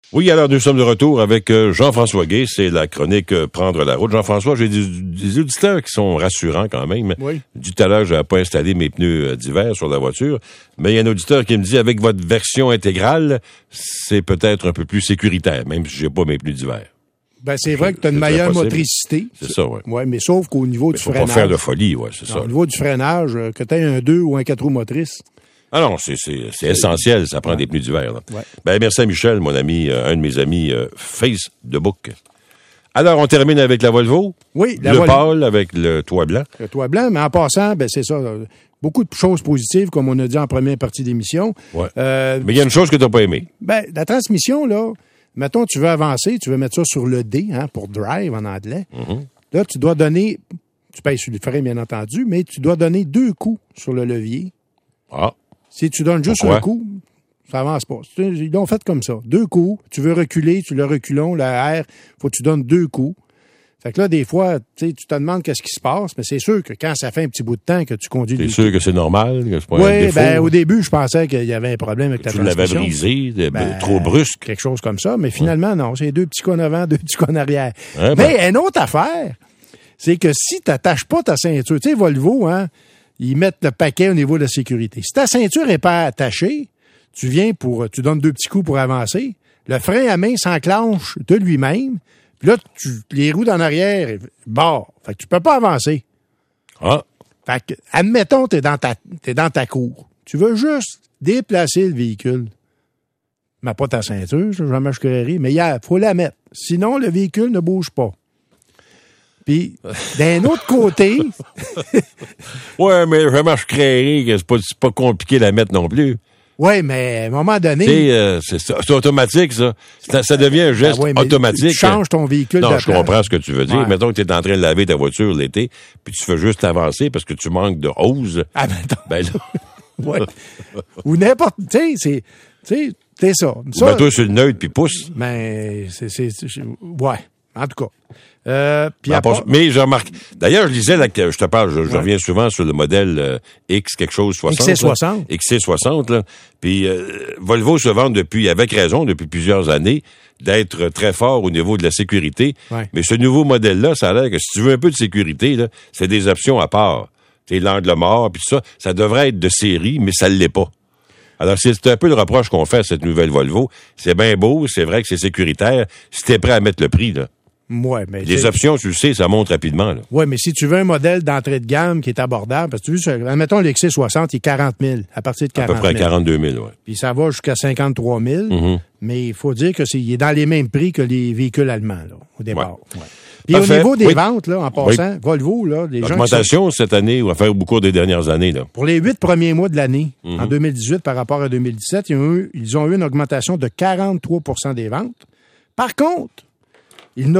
Oui, alors nous sommes de retour avec Jean-François Guay. C'est la chronique Prendre la route. Jean-François, j'ai des auditeurs qui sont rassurants quand même. Oui. Du tout à l'heure, je n'avais pas installé mes pneus d'hiver sur la voiture, mais il y a un auditeur qui me dit, avec votre version intégrale, c'est peut-être un peu plus sécuritaire, même si j'ai pas mes pneus d'hiver. Ben, c'est vrai que tu as une meilleure motricité. C'est ça, oui. Oui, mais sauf qu'au niveau du freinage. Faut pas faire de folie, oui, c'est ça. Au niveau du freinage, que tu aies un 2 ou un 4 roues motrices. Ah non, c'est essentiel, ça prend des pneus d'hiver. Là. Ouais. Ben, merci à Michel, mon ami, un de mes amis Facebook. Alors, on termine avec la Volvo. Oui, la Volvo. Le pâle avec le toit blanc. Le toit blanc, mais en passant, ben c'est ça. Beaucoup de choses positives, comme on a dit en première partie d'émission. Ouais. Mais il y a une chose que tu n'as pas aimée. Ben, la transmission, là, mettons, tu veux avancer, tu veux mettre ça sur le D, pour drive en anglais. Mm-hmm. Là, tu dois donner, tu payes sur le frein, bien entendu, mais tu dois donner 2 coups sur le levier. Ah. Si tu donnes juste un coup, ça avance pas. Ils l'ont fait comme ça. 2 coups. Tu veux reculer, tu le reculons, le R, faut que tu donnes 2 coups. Fait que là, des fois, tu te demandes qu'est-ce qui se passe, mais c'est sûr que quand ça fait un petit bout de temps que tu conduis... C'est sûr que c'est normal, que c'est pas un défaut. Oui, au début, je pensais qu'il y avait un problème avec la transmission. Tu l'avais brisé, trop brusque. Quelque chose comme ça, mais finalement, non. C'est 2 petits cons avant, 2 petits cons arrière. Ouais, mais une autre affaire, c'est que si tu n'attaches pas ta ceinture, tu sais, Volvo, ils mettent le paquet au niveau de la sécurité. Si ta ceinture n'est pas attachée, tu donnes 2 petits coups pour avancer, le frein à main s'enclenche de lui-même, puis là, les roues d'en arrière barrent. Fait que tu peux pas avancer. Ah. Fait que, admettons, t'es dans ta cour. Tu veux juste déplacer le véhicule. Mais pas ta ceinture, jamais je créerai, mais il faut la mettre. Sinon, le véhicule ne bouge pas. Puis, d'un autre côté... ouais, mais vraiment, je créerais que c'est pas compliqué de la mettre non plus. Oui, mais à un moment donné... c'est automatique, ça. Ça devient un geste automatique. Tu changes ton véhicule. Non, je comprends ce que tu veux dire. Ouais. Mettons que tu es en train de laver ta voiture l'été, puis tu fais juste avancer parce que tu manques de hose. Ah, ben là... ouais. Ou n'importe... Tu sais, c'est ça. Ou mets-toi sur le neutre, puis pousse. Mais ouais, en tout cas. Mais je remarque. D'ailleurs, je lisais, je te parle, je reviens souvent sur le modèle X quelque chose 60. XC60. XC60, là. Puis Volvo se vante avec raison, depuis plusieurs années, d'être très fort au niveau de la sécurité. Ouais. Mais ce nouveau modèle-là, ça a l'air que si tu veux un peu de sécurité, là, c'est des options à part. Tu sais, l'angle mort, puis ça devrait être de série, mais ça ne l'est pas. Alors, c'est un peu le reproche qu'on fait à cette nouvelle Volvo. C'est bien beau, c'est vrai que c'est sécuritaire. Si t'es prêt à mettre le prix, là. Ouais, mais les options, tu le sais, ça monte rapidement. Oui, mais si tu veux un modèle d'entrée de gamme qui est abordable, parce que tu veux, admettons, le XC60, il est 40 000, à partir de 40 000. À peu près 42 000, oui. Puis ça va jusqu'à 53 000, mais il faut dire il est dans les mêmes prix que les véhicules allemands, là, au départ. Ouais. Ouais. Puis au niveau des ventes, là, en passant, Volvo, là, les gens... L'augmentation cette année, ou au cours des dernières années, là. Pour les 8 premiers mois de l'année, en 2018 par rapport à 2017, ils ont eu une augmentation de 43 % des ventes. Par contre, ils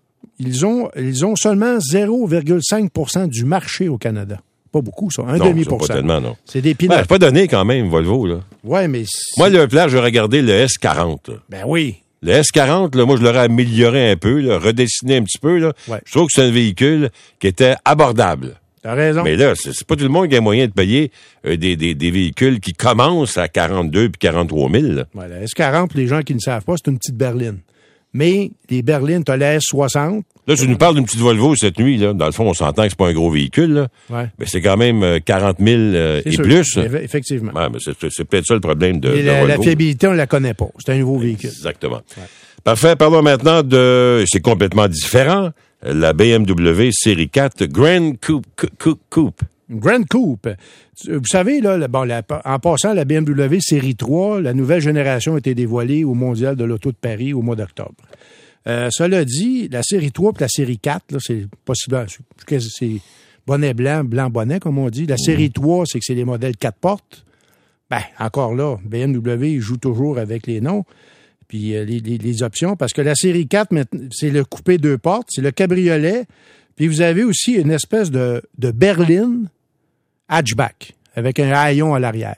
ont seulement 0,5 % du marché au Canada. Pas beaucoup, ça. Un demi-%. Pas tellement, non. C'est des peanuts. C'est pas donné quand même, Volvo, là. Ouais, mais... Moi, le plan, j'ai regardé le S40. Là. Ben oui. Le S40, là, moi, je l'aurais amélioré un peu, là, redessiné un petit peu, là. Ouais. Je trouve que c'est un véhicule qui était abordable. T'as raison. Mais là, c'est pas tout le monde qui a moyen de payer des véhicules qui commencent à 42 puis 43 000. Là. Ouais, le S40, pour les gens qui ne savent pas, c'est une petite berline. Mais les berlines, t'as la S60. Là, tu nous parles d'une petite Volvo cette nuit, là. Dans le fond, on s'entend que c'est pas un gros véhicule, là. Ouais. Mais c'est quand même 40 000 et sûr, plus. Effectivement. Ouais, mais c'est peut-être ça le problème de la Volvo. fiabilité, on la connaît pas. C'est un nouveau véhicule. Exactement. Ouais. Parfait. Parlons maintenant c'est complètement différent, la BMW Série 4 Grand Coupe. Grand Coupe. Vous savez, là, en passant, la BMW Série 3, la nouvelle génération a été dévoilée au Mondial de l'Auto de Paris au mois d'octobre. Cela dit, la Série 3 et la Série 4, là, c'est possible, c'est bonnet blanc, blanc bonnet, comme on dit. La Série 3, c'est que c'est les modèles 4 portes. Ben, encore là, BMW joue toujours avec les noms. Puis les options, parce que la Série 4, c'est le coupé 2 portes, c'est le cabriolet, puis vous avez aussi une espèce de berline hatchback, avec un haillon à l'arrière.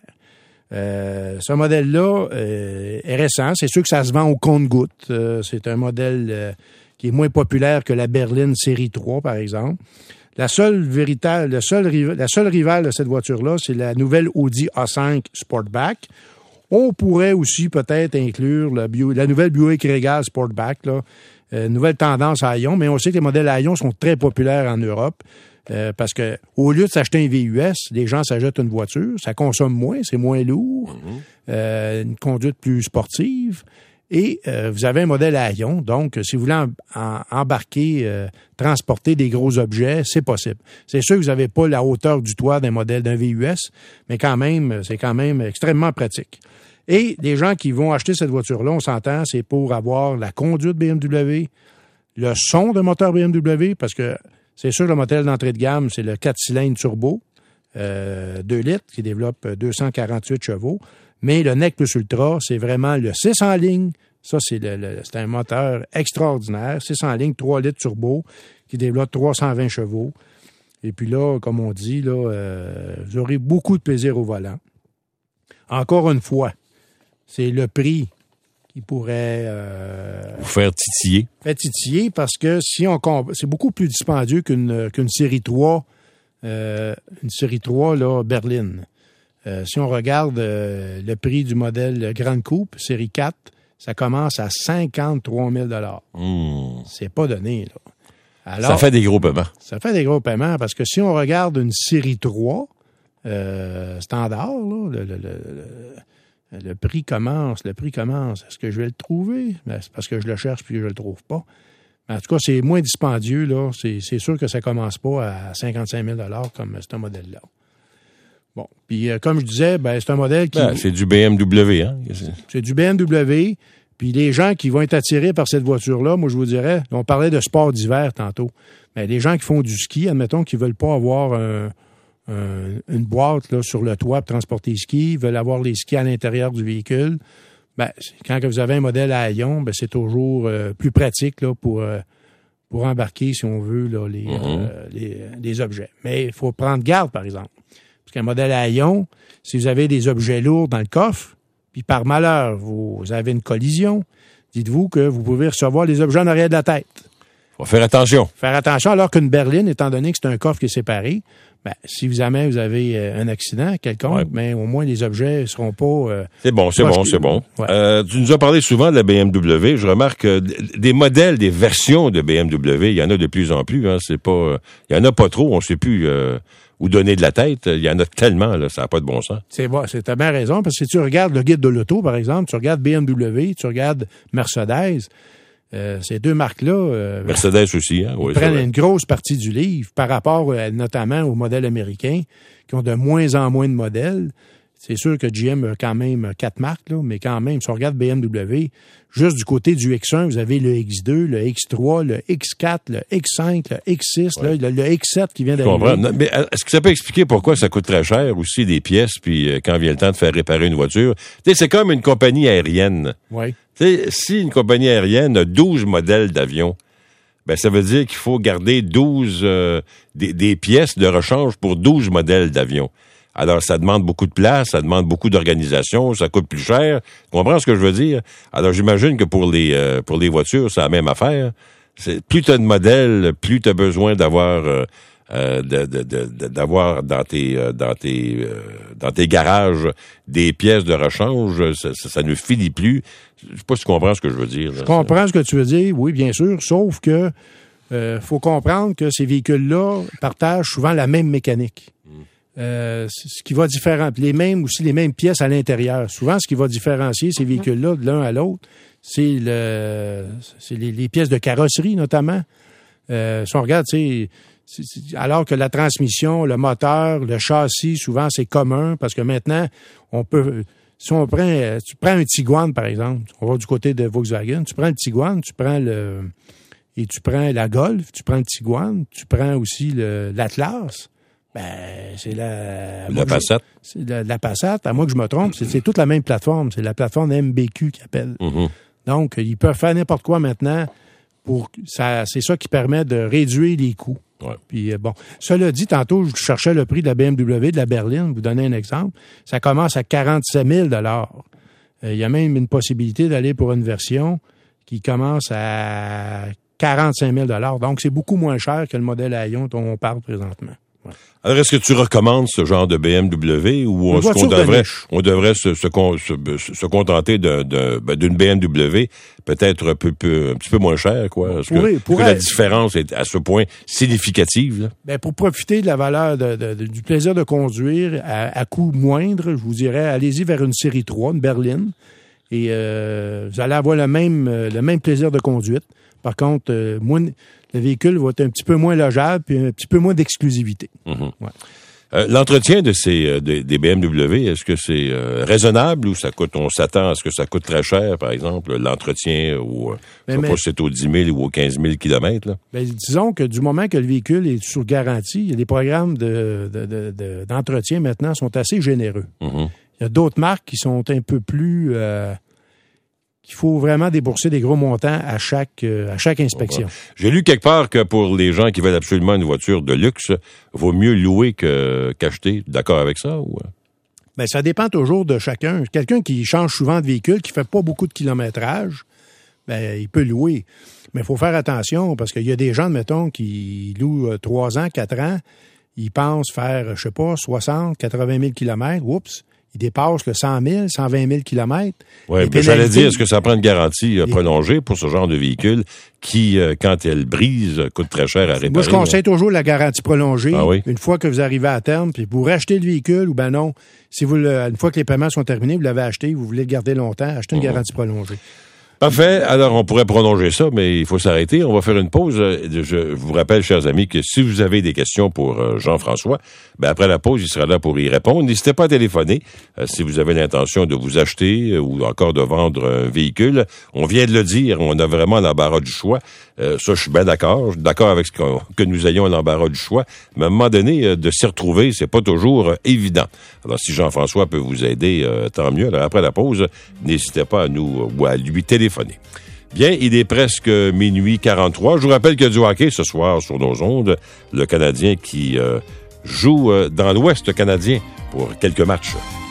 Ce modèle-là est récent, c'est sûr que ça se vend au compte-gouttes. C'est un modèle qui est moins populaire que la berline Série 3, par exemple. La seule rivale de cette voiture-là, c'est la nouvelle Audi A5 Sportback. On pourrait aussi peut-être inclure la nouvelle Buick Regal Sportback, là, nouvelle tendance à ion, mais on sait que les modèles à ion sont très populaires en Europe. Parce que au lieu de s'acheter un VUS, les gens s'achètent une voiture, ça consomme moins, c'est moins lourd, une conduite plus sportive, et vous avez un modèle à ion. Donc, si vous voulez embarquer, transporter des gros objets, c'est possible. C'est sûr que vous n'avez pas la hauteur du toit d'un modèle d'un VUS, mais quand même, c'est quand même extrêmement pratique. Et les gens qui vont acheter cette voiture-là, on s'entend, c'est pour avoir la conduite BMW, le son de moteur BMW, parce que c'est sûr, le modèle d'entrée de gamme, c'est le 4 cylindres turbo, 2 litres, qui développe 248 chevaux. Mais le NEC Plus Ultra, c'est vraiment le 6 en ligne. Ça, c'est un moteur extraordinaire. 6 en ligne, 3 litres turbo, qui développe 320 chevaux. Et puis là, comme on dit, là, vous aurez beaucoup de plaisir au volant. Encore une fois, c'est le prix qui pourrait vous faire titiller. Titiller parce que si on c'est beaucoup plus dispendieux qu'une série 3, une série 3 là, berline. Si on regarde le prix du modèle Grande Coupe, série 4, ça commence à 53 000 $. C'est pas donné, là. Alors, ça fait des gros paiements. Ça fait des gros paiements parce que si on regarde une série 3 standard, là, le prix commence. Est-ce que je vais le trouver? Ben, c'est parce que je le cherche puis que je le trouve pas. Mais en tout cas, c'est moins dispendieux, là. C'est sûr que ça commence pas à 55 000 $ comme ce modèle-là. Bon. Puis, comme je disais, ben, c'est un modèle qui... c'est du BMW, hein? C'est du BMW. Puis, les gens qui vont être attirés par cette voiture-là, moi, je vous dirais, on parlait de sport d'hiver tantôt. Mais les gens qui font du ski, admettons, qui veulent pas avoir une boîte là, sur le toit pour transporter les skis, veulent avoir les skis à l'intérieur du véhicule, ben, quand vous avez un modèle à ion, ben, c'est toujours plus pratique là, pour embarquer, si on veut, là, les objets. Mais il faut prendre garde, par exemple. Parce qu'un modèle à ion, si vous avez des objets lourds dans le coffre, puis par malheur, vous avez une collision, dites-vous que vous pouvez recevoir les objets en arrière de la tête. Faut faire attention. Faire attention, alors qu'une berline, étant donné que c'est un coffre qui est séparé, ben, si jamais vous avez un accident quelconque, ben, au moins les objets ne seront pas... c'est bon. Ouais. Tu nous as parlé souvent de la BMW. Je remarque des modèles, des versions de BMW, il y en a de plus en plus. Hein, c'est pas, il y en a pas trop, on ne sait plus où donner de la tête. Il y en a tellement, là, ça n'a pas de bon sens. T'as bien raison, parce que si tu regardes le guide de l'auto, par exemple, tu regardes BMW, tu regardes Mercedes... ces deux marques-là... Mercedes aussi, hein? Oui, prennent une grosse partie du livre par rapport notamment aux modèles américains qui ont de moins en moins de modèles. C'est sûr que GM a quand même 4 marques, là, mais quand même, si on regarde BMW, juste du côté du X1, vous avez le X2, le X3, le X4, le X5, le X6, là, le X7 qui vient d'arriver. Mais est-ce que ça peut expliquer pourquoi ça coûte très cher aussi des pièces, puis quand vient le temps de faire réparer une voiture? Tu sais, c'est comme une compagnie aérienne. Oui. Tu sais, si une compagnie aérienne a 12 modèles d'avion, ben ça veut dire qu'il faut garder 12 des pièces de rechange pour 12 modèles d'avion. Alors, ça demande beaucoup de place, ça demande beaucoup d'organisation, ça coûte plus cher. Tu comprends ce que je veux dire? Alors, j'imagine que pour les voitures, c'est la même affaire. Plus tu as de modèles, plus tu as besoin d'avoir d'avoir dans tes garages des pièces de rechange. Ça ne finit plus. Je sais pas si tu comprends ce que je veux dire. Je comprends ce que tu veux dire, oui, bien sûr, sauf que faut comprendre que ces véhicules-là partagent souvent la même mécanique. Ce qui va différencier, les mêmes pièces à l'intérieur. Souvent, ce qui va différencier ces véhicules-là de l'un à l'autre, c'est les pièces de carrosserie, notamment. Si on regarde, alors que la transmission, le moteur, le châssis, souvent, c'est commun, parce que maintenant, on peut... Si tu prends un Tiguan, par exemple, on va du côté de Volkswagen, tu prends le Tiguan, tu prends la Golf, tu prends le Tiguan, tu prends aussi l'Atlas. Ben, c'est la Passat. C'est la Passat, à moins que je me trompe, c'est toute la même plateforme. C'est la plateforme MBQ qu'ils appellent. Mm-hmm. Donc, ils peuvent faire n'importe quoi maintenant c'est ça qui permet de réduire les coûts. Ouais. Puis bon, cela dit, tantôt, je cherchais le prix de la BMW, de la berline, vous donner un exemple. Ça commence à 47 000 $. Il y a même une possibilité d'aller pour une version qui commence à 45 000 $. Donc, c'est beaucoup moins cher que le modèle à ion dont on parle présentement. Alors, est-ce que tu recommandes ce genre de BMW ou est-ce qu'on devrait se contenter d'une BMW peut-être un petit peu moins chère, quoi? Est-ce que la différence est à ce point significative, là? Ben, pour profiter de la valeur du plaisir de conduire à coût moindre, je vous dirais, allez-y vers une série 3, une berline, et vous allez avoir le même plaisir de conduite. Par contre, le véhicule va être un petit peu moins logeable puis un petit peu moins d'exclusivité. Mm-hmm. Ouais. L'entretien des BMW, est-ce que c'est raisonnable ou on s'attend à ce que ça coûte très cher, par exemple, l'entretien ou je sais pas si c'est aux 10 000 ou aux 15 000 kilomètres? Disons que du moment que le véhicule est sous garantie, il y a des programmes d'entretien maintenant sont assez généreux. Mm-hmm. Il y a d'autres marques qui sont un peu plus... qu'il faut vraiment débourser des gros montants à chaque inspection. J'ai lu quelque part que pour les gens qui veulent absolument une voiture de luxe, vaut mieux louer qu'acheter. D'accord avec ça? Ou... Ben, ça dépend toujours de chacun. Quelqu'un qui change souvent de véhicule, qui fait pas beaucoup de kilométrage, ben, il peut louer. Mais il faut faire attention parce qu'il y a des gens, mettons, qui louent 3 ans, 4 ans, ils pensent faire, je sais pas, 60, 80 000 kilomètres. Oups! Il dépasse le 100 000, 120 000 kilomètres. Oui, mais j'allais dire, est-ce que ça prend une garantie prolongée pour ce genre de véhicule qui, quand elle brise, coûte très cher à réparer? Moi, je conseille toujours la garantie prolongée. Ah oui? Une fois que vous arrivez à terme, puis vous rachetez le véhicule, ou ben non, si une fois que les paiements sont terminés, vous l'avez acheté, vous voulez le garder longtemps, achetez une garantie prolongée. Parfait. Alors, on pourrait prolonger ça, mais il faut s'arrêter. On va faire une pause. Je vous rappelle, chers amis, que si vous avez des questions pour Jean-François, ben après la pause, il sera là pour y répondre. N'hésitez pas à téléphoner si vous avez l'intention de vous acheter ou encore de vendre un véhicule. On vient de le dire, on a vraiment l'embarras du choix. Ça, je suis bien d'accord. Je suis d'accord avec que nous ayons l'embarras du choix. Mais à un moment donné, de s'y retrouver, c'est pas toujours évident. Alors, si Jean-François peut vous aider, tant mieux. Alors, après la pause, n'hésitez pas à nous ou à lui téléphoner. Bien, il est presque minuit 43. Je vous rappelle qu'il y a du hockey ce soir sur nos ondes. Le Canadien qui joue dans l'Ouest canadien pour quelques matchs.